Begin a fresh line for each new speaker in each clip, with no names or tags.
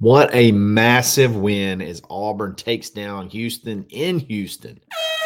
What a massive win as Auburn takes down Houston in Houston.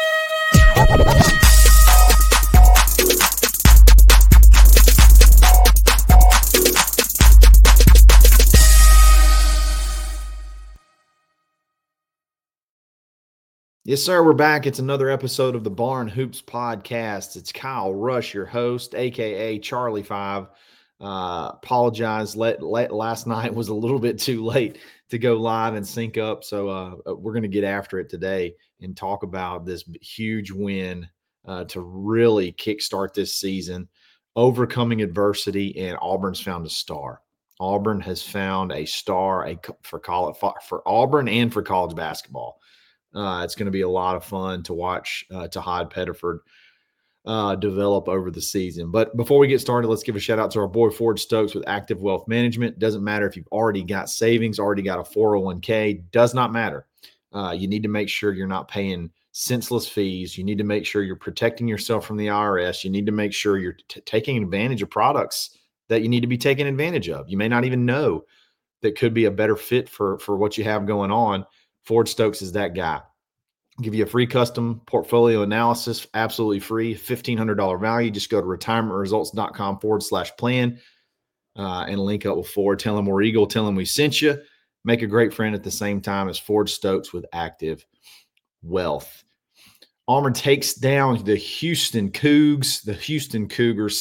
Yes, sir. We're back. It's another episode of the Barn Hoops podcast. It's Kyle Rush, your host, aka Charlie Five. Apologize. Last night was a little bit too late to go live and sync up, so we're going to get after it today and talk about this huge win to really kickstart this season, overcoming adversity, and Auburn's found a star. Auburn has found a star for Auburn and for college basketball. It's going to be a lot of fun to watch Tahad Pettiford develop over the season. But before we get started, let's give a shout out to our boy Ford Stokes with Active Wealth Management. Doesn't matter if you've already got savings, already got a 401k, does not matter. You need to make sure you're not paying senseless fees. You need to make sure you're protecting yourself from the IRS. You need to make sure you're taking advantage of products that you need to be taking advantage of. You may not even know that could be a better fit for what you have going on. Ford Stokes is that guy. Give you a free custom portfolio analysis, absolutely free, $1,500 value. Just go to retirementresults.com/plan and link up with Ford. Tell him we're Eagle. Tell him we sent you. Make a great friend at the same time as Ford Stokes with Active Wealth. Auburn takes down the Houston Cougs, the Houston Cougars,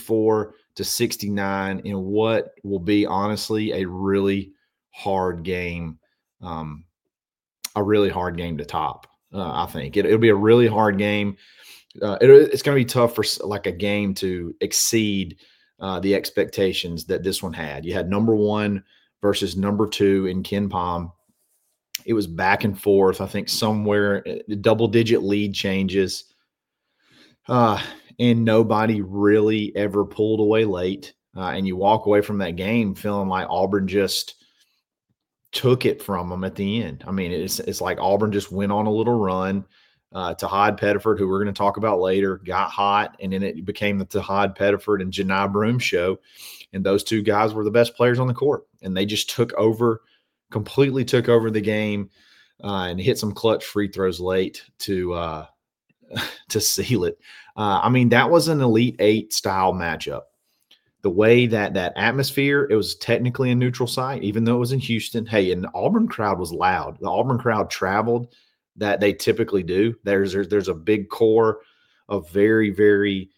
74-69 in what will be honestly a really hard game. A really hard game to top. I think it'll be a really hard game. It's going to be tough for like a game to exceed the expectations that this one had. You had number one versus number two in KenPom. It was back and forth. I think somewhere double-digit lead changes, and nobody really ever pulled away late. And you walk away from that game feeling like Auburn just took it from them at the end. I mean, it's like Auburn just went on a little run. Tahad Pettiford, who we're going to talk about later, got hot, and then it became the Tahad Pettiford and Janai Broome show. And those two guys were the best players on the court, and they just completely took over the game and hit some clutch free throws late to seal it. I mean, that was an Elite Eight style matchup. The way that atmosphere, it was technically a neutral site, even though it was in Houston. Hey, and the Auburn crowd was loud. The Auburn crowd traveled that they typically do. There's a big core of very, very,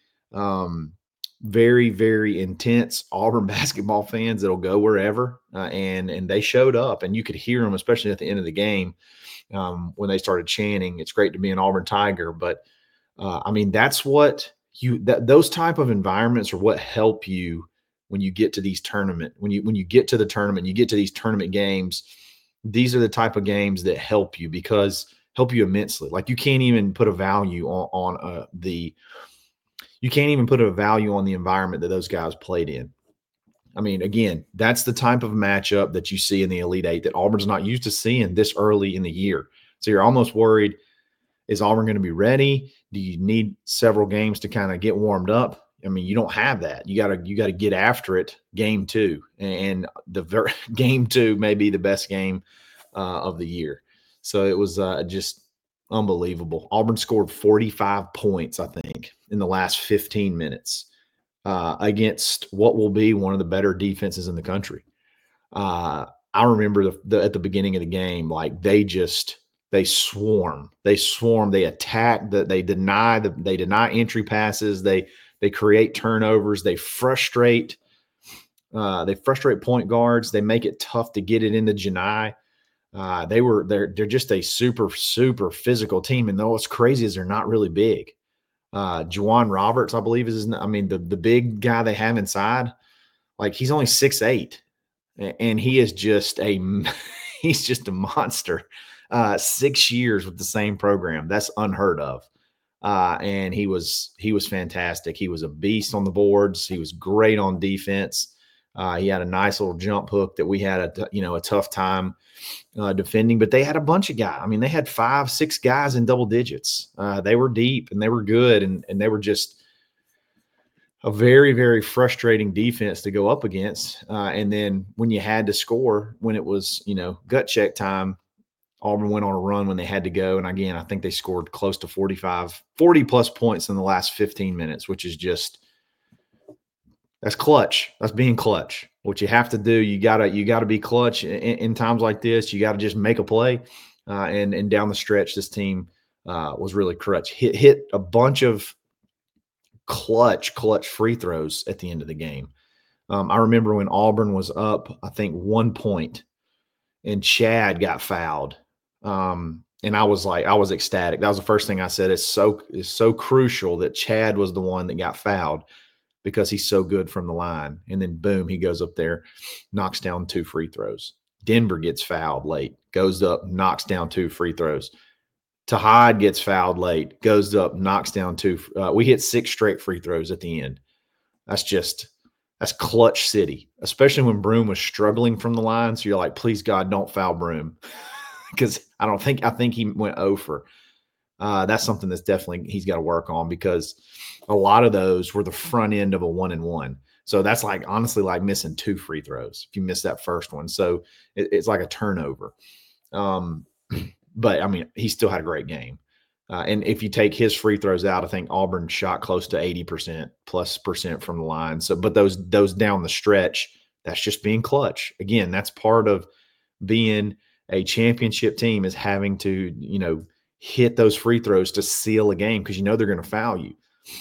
very, very intense Auburn basketball fans that'll go wherever, and they showed up, and you could hear them, especially at the end of the game when they started chanting, "It's great to be an Auburn Tiger." But I mean, that's what those type of environments are what help you when you get to these tournament, when you get to the tournament, you get to these tournament games. These are the type of games that help you immensely. Like you can't even put a value on the environment that those guys played in. I mean, again, that's the type of matchup that you see in the Elite Eight that Auburn's not used to seeing this early in the year. So you're almost worried, is Auburn going to be ready? Do you need several games to kind of get warmed up? I mean, you don't have that. You got to get after it game two, and game two may be the best game of the year. So it was just unbelievable. Auburn scored 45 points, I think, in the last 15 minutes against what will be one of the better defenses in the country. I remember at the beginning of the game, like they swarm, they attack, they deny entry passes, they create turnovers, they frustrate point guards, they make it tough to get it into Janai. They're just a super, super physical team. And what's crazy is they're not really big. Juwan Roberts, I believe the big guy they have inside, like he's only 6'8", and he is he's just a monster. 6 years with the same program. That's unheard of. And he was fantastic. He was a beast on the boards. He was great on defense. He had a nice little jump hook that we had a tough time defending, but they had a bunch of guys. I mean, they had 5-6 guys in double digits. They were deep and they were good, and they were just a very, very frustrating defense to go up against. And then when you had to score, when it was, gut check time, Auburn went on a run when they had to go. And again, I think they scored close to 40 plus points in the last 15 minutes, which is just, that's clutch. That's being clutch. What you have to do, you gotta be clutch in times like this. You got to just make a play. And down the stretch, this team was really clutch. Hit a bunch of clutch free throws at the end of the game. I remember when Auburn was up, I think 1 point, and Chad got fouled. And I was ecstatic. That was the first thing I said. It's so crucial that Chad was the one that got fouled because he's so good from the line. And then boom, he goes up there, knocks down 2 free throws. Denver gets fouled late, goes up, knocks down 2 free throws. Tahad gets fouled late, goes up, knocks down 2. We hit 6 straight free throws at the end. That's clutch city, especially when Broome was struggling from the line. So you're like, please God, don't foul Broome. Because I think he went over. That's something that's definitely he's got to work on, because a lot of those were the front end of a 1-and-1. So that's honestly like missing 2 free throws if you miss that first one. So it's like a turnover. But I mean, he still had a great game. And if you take his free throws out, I think Auburn shot close to 80% plus percent from the line. So, but those down the stretch, that's just being clutch. Again, that's part of being a championship team, is having to, hit those free throws to seal a game, because they're going to foul you.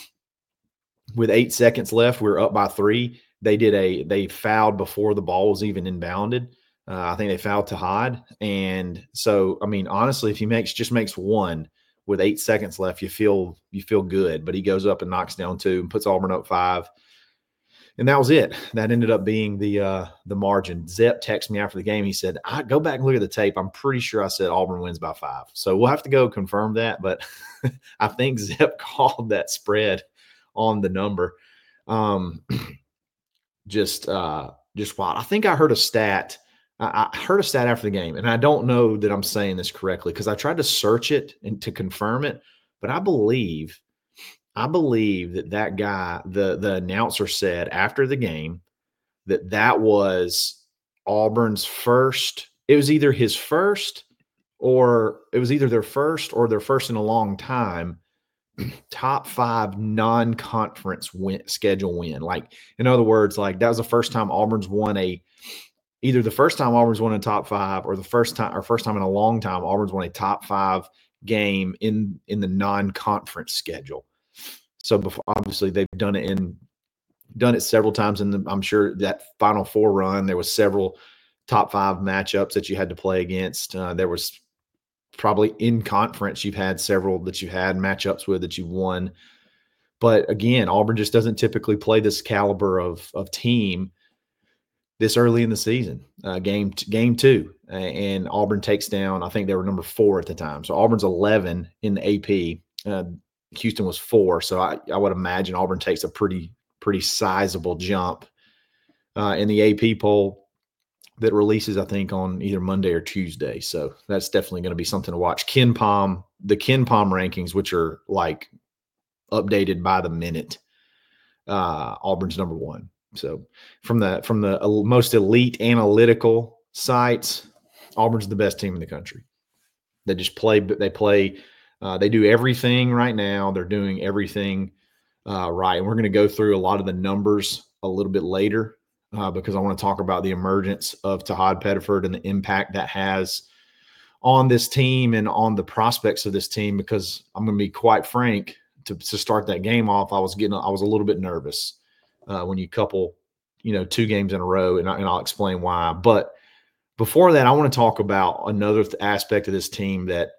With 8 seconds left, we were up by 3. They fouled before the ball was even inbounded. I think they fouled Tahad. And so, I mean, honestly, if he just makes 1 with 8 seconds left, you feel good. But he goes up and knocks down 2 and puts Auburn up 5. And that was it. That ended up being the margin. Zep texted me after the game. He said, "I go back and look at the tape. I'm pretty sure I said Auburn wins by 5." So we'll have to go confirm that. But I think Zep called that spread on the number. Just wild. I think I heard a stat. I heard a stat after the game, and I don't know that I'm saying this correctly because I tried to search it and to confirm it, but I believe that guy, the announcer, said after the game that was Auburn's first. It was either his first, or it was either their first or their first in a long time top 5 non-conference schedule win. Like, in other words, like that was the first time Auburn's won either the first time Auburn's won a top 5, or the first time in a long time Auburn's won a top 5 game in the non-conference schedule. So obviously they've done it several times, and I'm sure that Final Four run there was several top 5 matchups that you had to play against. There was probably in conference you've had several that you had matchups with that you won. But again, Auburn just doesn't typically play this caliber of team this early in the season. Game 2, and Auburn takes down, I think they were number 4 at the time. So Auburn's 11 in the AP. Houston was 4. So I would imagine Auburn takes a pretty sizable jump in the AP poll that releases, I think, on either Monday or Tuesday. So that's definitely going to be something to watch. The KenPom rankings, which are like updated by the minute, Auburn's number 1. So from the most elite analytical sites, Auburn's the best team in the country. They just play. They do everything right now. They're doing everything right. And we're going to go through a lot of the numbers a little bit later because I want to talk about the emergence of Tahad Pettiford and the impact that has on this team and on the prospects of this team. Because I'm going to be quite frank, to start that game off, I was a little bit nervous when you couple, 2 games in a row, and I'll explain why. But before that, I want to talk about another aspect of this team that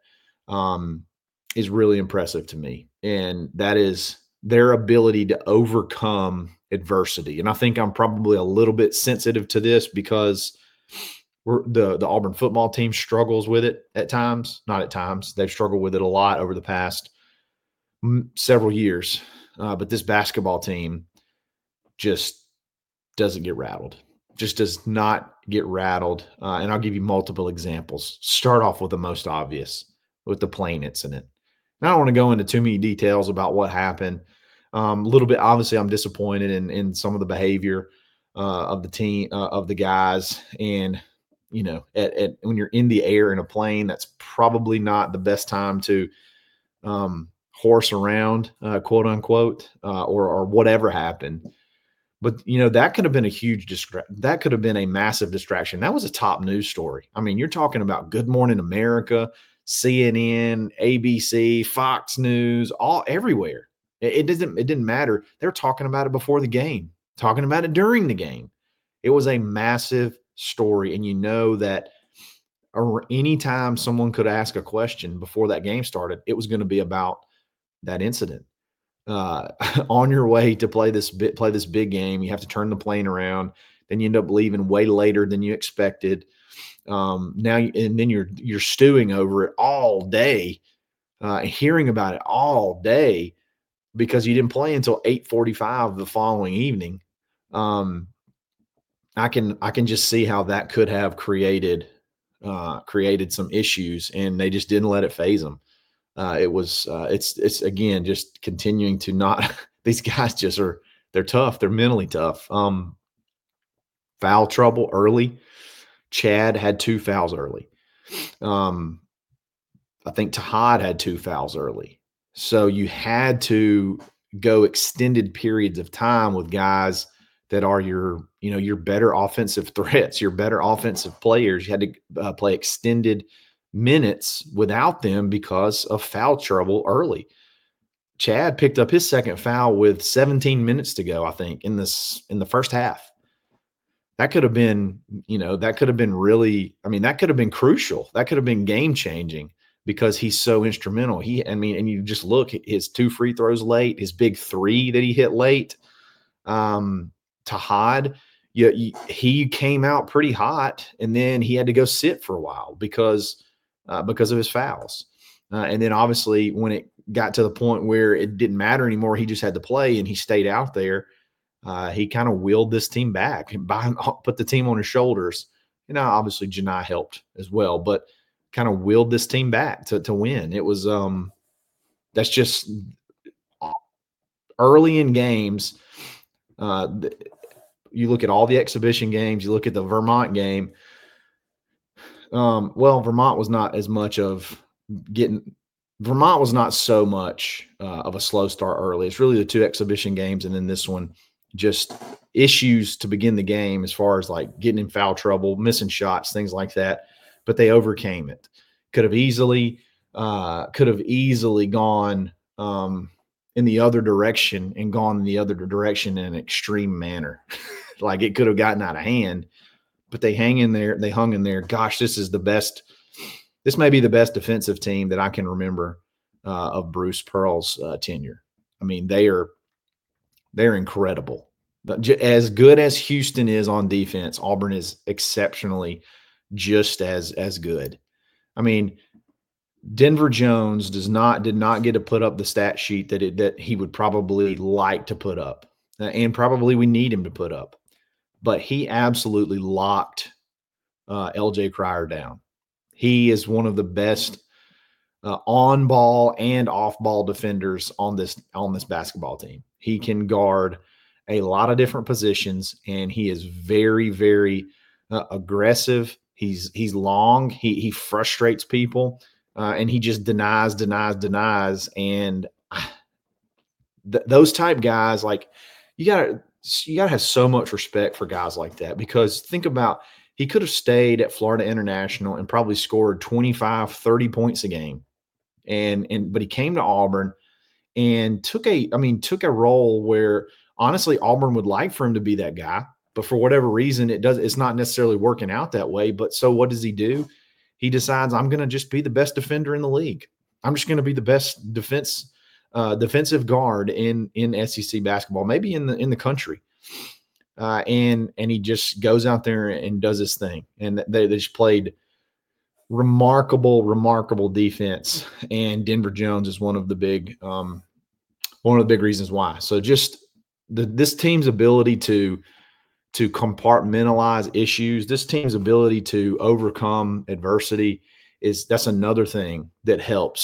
is really impressive to me, and that is their ability to overcome adversity. And I think I'm probably a little bit sensitive to this because the Auburn football team struggles with it at times. Not at times. They've struggled with it a lot over the past several years. But this basketball team just doesn't get rattled. Just does not get rattled. And I'll give you multiple examples. Start off with the most obvious, with the plane incident. And I don't want to go into too many details about what happened. A little bit, obviously, I'm disappointed in some of the behavior of the team, of the guys. And, when you're in the air in a plane, that's probably not the best time to horse around, quote unquote, or whatever happened. But that could have been a huge that could have been a massive distraction. That was a top news story. I mean, you're talking about Good Morning America, CNN, ABC, Fox News, all everywhere. It didn't matter. They're talking about it before the game, talking about it during the game. It was a massive story, and that anytime someone could ask a question before that game started, it was going to be about that incident. On your way to play this big game, you have to turn the plane around. Then you end up leaving way later than you expected. And then you're stewing over it all day, hearing about it all day because you didn't play until 8:45 the following evening. I can just see how that could have created some issues, and they just didn't let it phase them. It's again just continuing to not. These guys they're tough. They're mentally tough. Foul trouble early. Chad had 2 fouls early. I think Tahad had 2 fouls early. So you had to go extended periods of time with guys that are your better offensive threats, your better offensive players. You had to play extended minutes without them because of foul trouble early. Chad picked up his second foul with 17 minutes to go, I think, in the first half. That could have been, that could have been really, that could have been crucial. That could have been game changing because he's so instrumental. And you just look at his 2 free throws late, his big 3 that he hit late. Tahad, he came out pretty hot, and then he had to go sit for a while because of his fouls. And then obviously when it got to the point where it didn't matter anymore, he just had to play, and he stayed out there. He kind of willed this team back and put the team on his shoulders. Obviously Janai helped as well, but kind of willed this team back to win. It was that's just early in games. You look at all the exhibition games, you look at the Vermont game. Vermont was not as much of Vermont was not so much of a slow start early. It's really the 2 exhibition games, and then this one, just issues to begin the game as far as like getting in foul trouble, missing shots, things like that. But they overcame it. Could have easily gone in the other direction in an extreme manner. Like it could have gotten out of hand, but they hung in there. Gosh, this may be the best defensive team that I can remember of Bruce Pearl's tenure. They're incredible. As good as Houston is on defense, Auburn is exceptionally just as good. Denver Jones did not get to put up the stat sheet that he would probably like to put up, and probably we need him to put up. But he absolutely locked LJ Cryer down. He is one of the best on-ball and off-ball defenders on this basketball team. He can guard a lot of different positions, and he is very, very aggressive. He's long. He frustrates people, and he just denies. And those type guys, like you gotta have so much respect for guys like that, because think about, he could have stayed at Florida International and probably scored 25, 30 points a game. But he came to Auburn and took a role where honestly Auburn would like for him to be that guy, but for whatever reason it's not necessarily working out that way. But so what does he do? He decides, I'm going to just be the best defender in the league. I'm just going to be the best defensive guard in SEC basketball, maybe in the country. And he just goes out there and does his thing. And they just played remarkable defense. And Denver Jones is one of the big reasons why. So just this team's ability to compartmentalize issues, this team's ability to overcome adversity, that's another thing that helps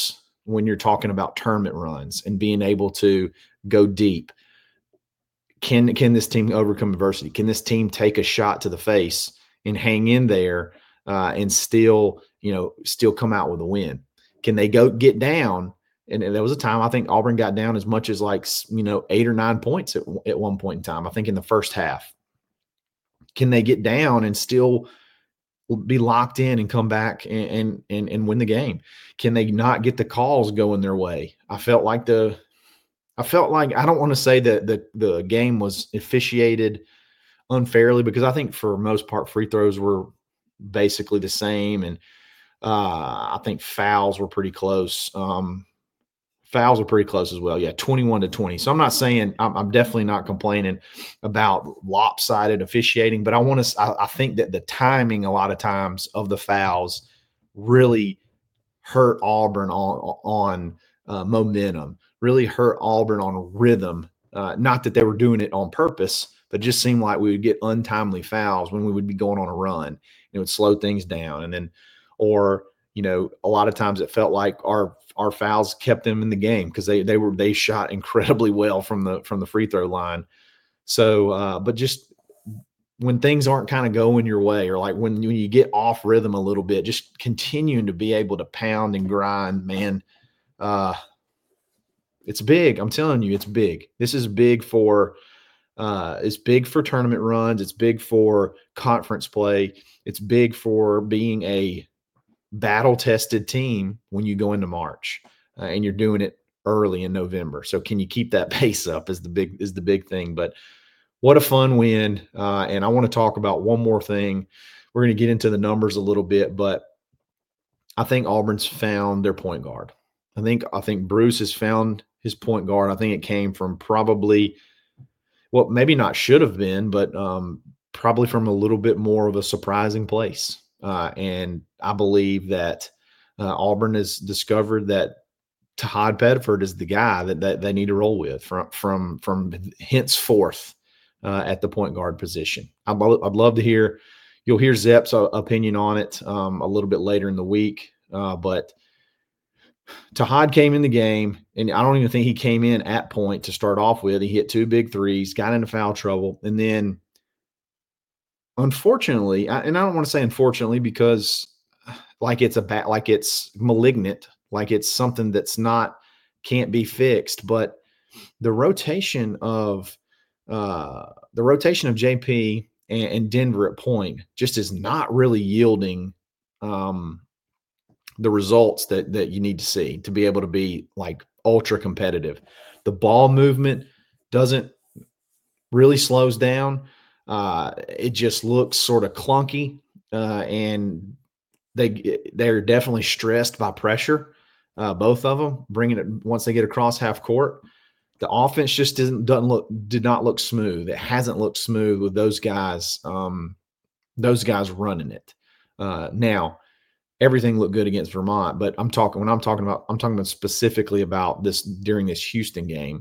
when you're talking about tournament runs and being able to go deep. Can this team overcome adversity? Can this team take a shot to the face and hang in there and still come out with a win? Can they go get down? And there was a time I think Auburn got down as much as 8 or 9 points at one point in time, I think in the first half. Can they get down and still be locked in and come back and win the game? Can they not get the calls going their way? I felt like I don't want to say that the game was officiated unfairly, because I think for most part free throws were basically the same, and I think fouls were pretty close. Fouls were pretty close as well. Yeah, 21-20. So I'm not saying I'm definitely not complaining about lopsided officiating, but I think that the timing a lot of times of the fouls really hurt Auburn on momentum, really hurt Auburn on rhythm. Not that they were doing it on purpose, but it just seemed like we would get untimely fouls when we would be going on a run. It would slow things down. And then, or, a lot of times it felt like our fouls kept them in the game because they shot incredibly well from the free throw line. So, but just when things aren't kind of going your way, or like when you get off rhythm a little bit, just continuing to be able to pound and grind, man, it's big. I'm telling you, it's big. This is big for it's big for tournament runs. It's big for conference play. It's big for being a battle-tested team when you go into March, and you're doing it early in November. So can you keep that pace up is the big thing. But what a fun win. And I want to talk about one more thing. We're going to get into the numbers a little bit, but I think Auburn's found their point guard. I think Bruce has found his point guard. I think it came from probably, well, maybe not should have been, but probably from a little bit more of a surprising place. And I believe that Auburn has discovered that Tahad Bedford is the guy that they need to roll with from henceforth at the point guard position. I'd love to hear. You'll hear Zepp's opinion on it a little bit later in the week. But Tahad came in the game, and I don't even think he came in at point to start off with. He hit 2 big threes, got into foul trouble, and then unfortunately, and I don't want to say unfortunately because like it's malignant, like it's something that's can't be fixed, but the rotation of JP and Denver at point just is not really yielding the results that you need to see to be able to be like ultra competitive. The ball movement doesn't really slows down. It just looks sort of clunky, and they're definitely stressed by pressure. Both of them bringing it once they get across half court. The offense just did not look smooth. It hasn't looked smooth with those guys running it. Now, everything looked good against Vermont, but I'm talking about specifically about this during this Houston game.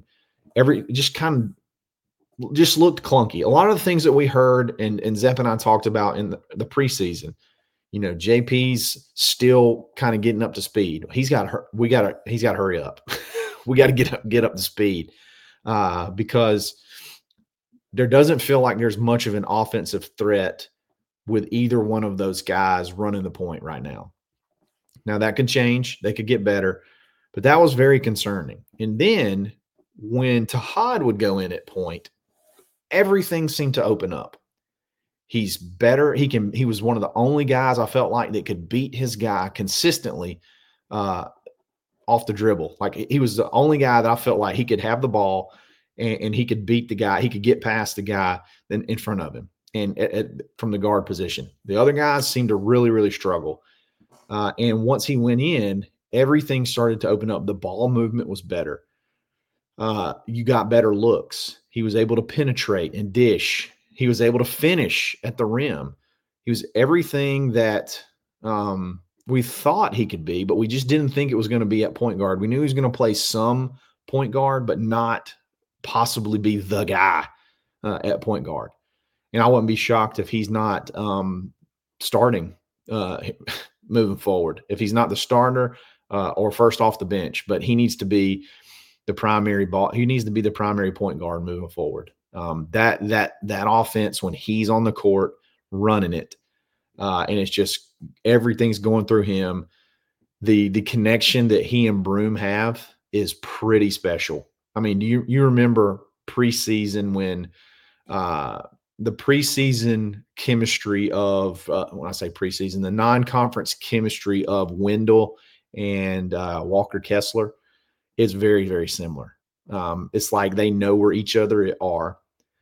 Just looked clunky. A lot of the things that we heard and Zepp and I talked about in the preseason, JP's still kind of getting up to speed. He's got to hurry up. We got to get up to speed because there doesn't feel like there's much of an offensive threat with either one of those guys running the point right now. Now that could change. They could get better, but that was very concerning. And then when Tahad would go in at point, everything seemed to open up. He's better. He was one of the only guys I felt like that could beat his guy consistently off the dribble. Like he was the only guy that I felt like he could have the ball and he could beat the guy. He could get past the guy in front of him and from the guard position. The other guys seemed to really, really struggle. And once he went in, everything started to open up. The ball movement was better. You got better looks. He was able to penetrate and dish. He was able to finish at the rim. He was everything that we thought he could be, but we just didn't think it was going to be at point guard. We knew he was going to play some point guard, but not possibly be the guy at point guard. And I wouldn't be shocked if he's not starting moving forward. If he's not the starter, or first off the bench, but he needs to be the primary ball. He needs to be the primary point guard moving forward. That offense, when he's on the court running it, and it's just everything's going through him. The connection that he and Broome have is pretty special. I mean, do you remember preseason when the preseason chemistry of when I say preseason, the non-conference chemistry of Wendell and Walker Kessler is very, very similar. It's like they know where each other are.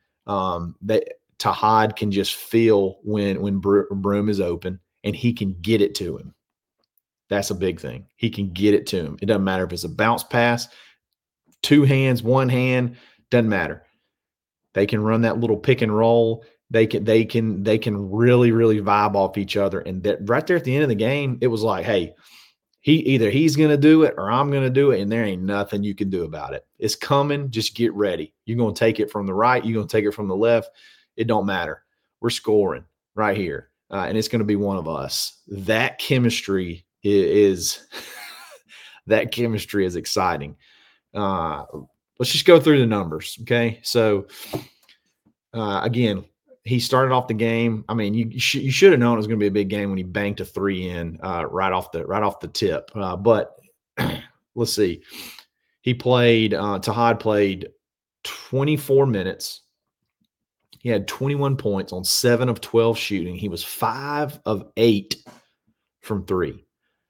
Tahad can just feel when Broome is open, and he can get it to him. That's a big thing. He can get it to him. It doesn't matter if it's a bounce pass, two hands, one hand, doesn't matter. They can run that little pick and roll. They can really, really vibe off each other. And that right there at the end of the game, it was like, hey, he's going to do it or I'm going to do it, and there ain't nothing you can do about it. It's coming. Just get ready. You're going to take it from the right. You're going to take it from the left. It don't matter. We're scoring right here, and it's going to be one of us. That chemistry is that chemistry is exciting. Let's just go through the numbers, okay? So, again, he started off the game. I mean, you should have known it was going to be a big game when he banked a three in right off the tip. But let's see. Tahad played 24 minutes. He had 21 points on 7 of 12 shooting. He was 5 of 8 from three.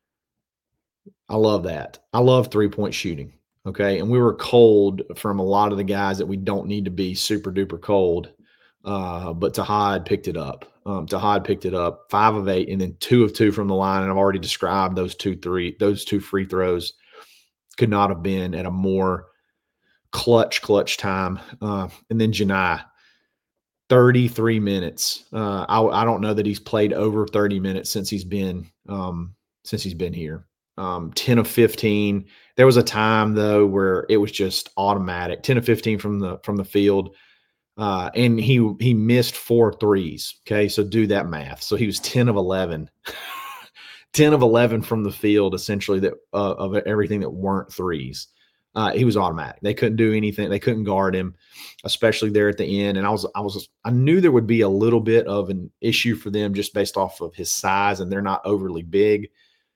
I love that. I love three-point shooting. Okay. And we were cold from a lot of the guys that we don't need to be super duper cold. But Tahad picked it up. Tahad picked it up 5 of 8 and then 2 of 2 from the line. And I've already described those two free throws could not have been at a more clutch time. And then Janai, 33 minutes. I don't know that he's played over 30 minutes since he's been here. 10 of 15. There was a time though where it was just automatic. 10 of 15 from the field. And he missed 4 threes. Okay. So do that math. So he was 10 of 11, 10 of 11 from the field, essentially that of everything that weren't threes. He was automatic. They couldn't do anything. They couldn't guard him, especially there at the end. And I knew there would be a little bit of an issue for them just based off of his size, and they're not overly big.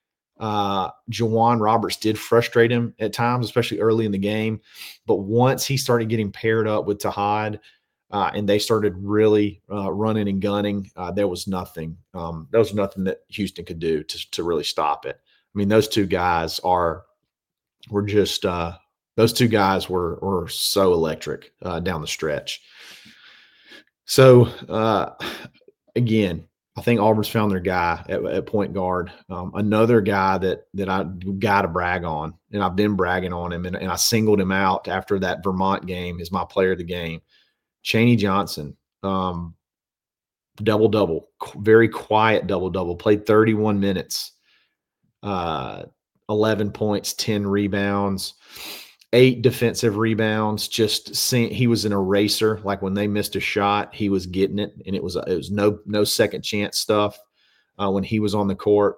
J'Wan Roberts did frustrate him at times, especially early in the game. But once he started getting paired up with Tahad, and they started really running and gunning, there was nothing. There was nothing that Houston could do to really stop it. I mean, those two guys were so electric down the stretch. So again, I think Auburn's found their guy at point guard. Another guy that I got to brag on, and I've been bragging on him, and I singled him out after that Vermont game as my player of the game. Chaney Johnson, double-double, very quiet double-double, played 31 minutes, 11 points, 10 rebounds, 8 defensive rebounds. He was an eraser. Like when they missed a shot, he was getting it, and it was no second chance stuff when he was on the court.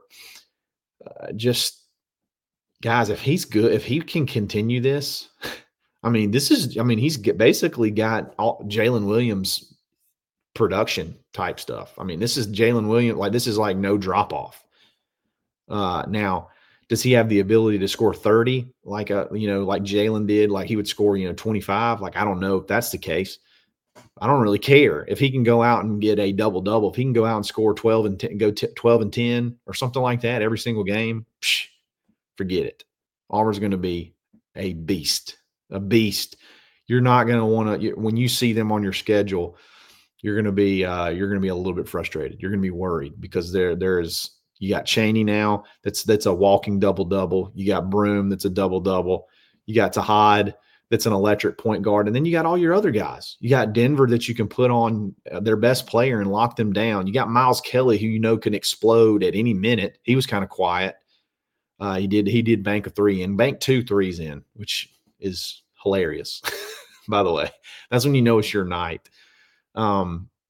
Guys, if he's good, if he can continue this, he's basically got Jalen Williams production type stuff. I mean, this is Jalen Williams. This is like no drop off. Now, does he have the ability to score 30 like Jalen did? Like he would score, 25. Like, I don't know if that's the case. I don't really care if he can go out and get a double-double. If he can go out and score 12 and 10, go 12 and 10 or something like that every single game, forget it. Auburn's going to be a beast. You're not going to want to, when you see them on your schedule, you're going to be a little bit frustrated. You're going to be worried because you got Chaney now. That's a walking double-double. You got Broome. That's a double-double. You got Tahad. That's an electric point guard. And then you got all your other guys. You got Denver that you can put on their best player and lock them down. You got Miles Kelly, who can explode at any minute. He was kind of quiet. He did bank a 3 and bank 2 threes in, which is hilarious. By the way, that's when you know it's your night.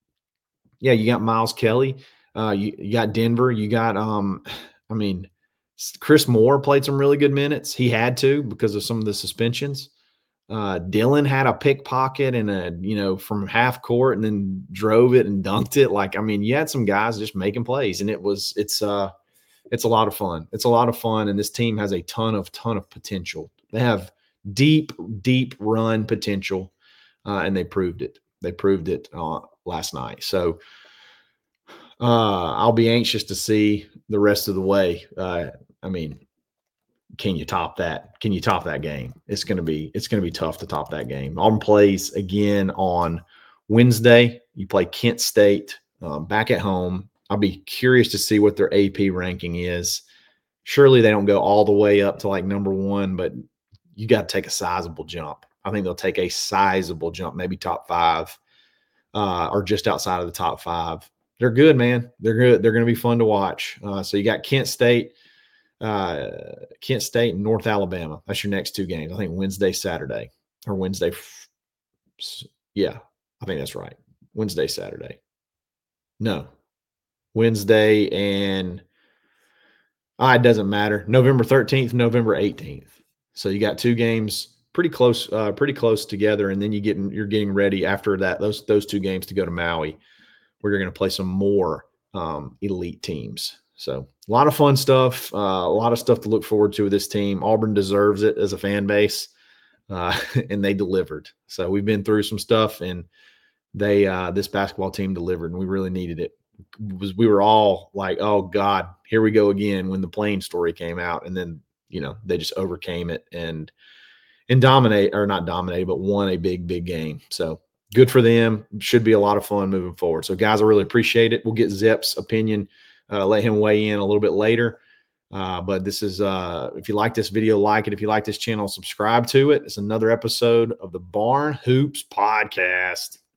You got Miles Kelly. You got Denver. You got Chris Moore played some really good minutes. He had to because of some of the suspensions. Dylan had a pickpocket and from half court and then drove it and dunked it. Like, I mean, you had some guys just making plays, and it's a lot of fun. It's a lot of fun, and this team has a ton of potential. They have deep run potential, and they proved it. They proved it last night. So I'll be anxious to see the rest of the way. I mean, can you top that? Can you top that game? It's going to be tough to top that game. Auburn plays again on Wednesday. You play Kent State back at home. I'll be curious to see what their AP ranking is. Surely they don't go all the way up to like number 1, but you got to take a sizable jump. I think they'll take a sizable jump, maybe top 5 or just outside of the top 5. They're good, man. They're good. They're going to be fun to watch. So you got Kent State and North Alabama. That's your next 2 games. I think Wednesday, Saturday, or Wednesday. Yeah, I think that's right. Wednesday, Saturday. No, Wednesday and it doesn't matter. November 13th, November 18th. So you got 2 games pretty close together, and then you're getting ready after that those 2 games to go to Maui, where you're going to play some more elite teams. So a lot of fun stuff, a lot of stuff to look forward to with this team. Auburn deserves it as a fan base, and they delivered. So we've been through some stuff, and this basketball team delivered, and we really needed it. We were all like, oh God, here we go again, when the plane story came out, and then they just overcame it and not dominate, but won a big game. So good for them. Should be a lot of fun moving forward. So guys, I really appreciate it. We'll get Zep's opinion, let him weigh in a little bit later. But this is, if you like this video, like it. If you like this channel, subscribe to it. It's another episode of the Barn Hoops Podcast.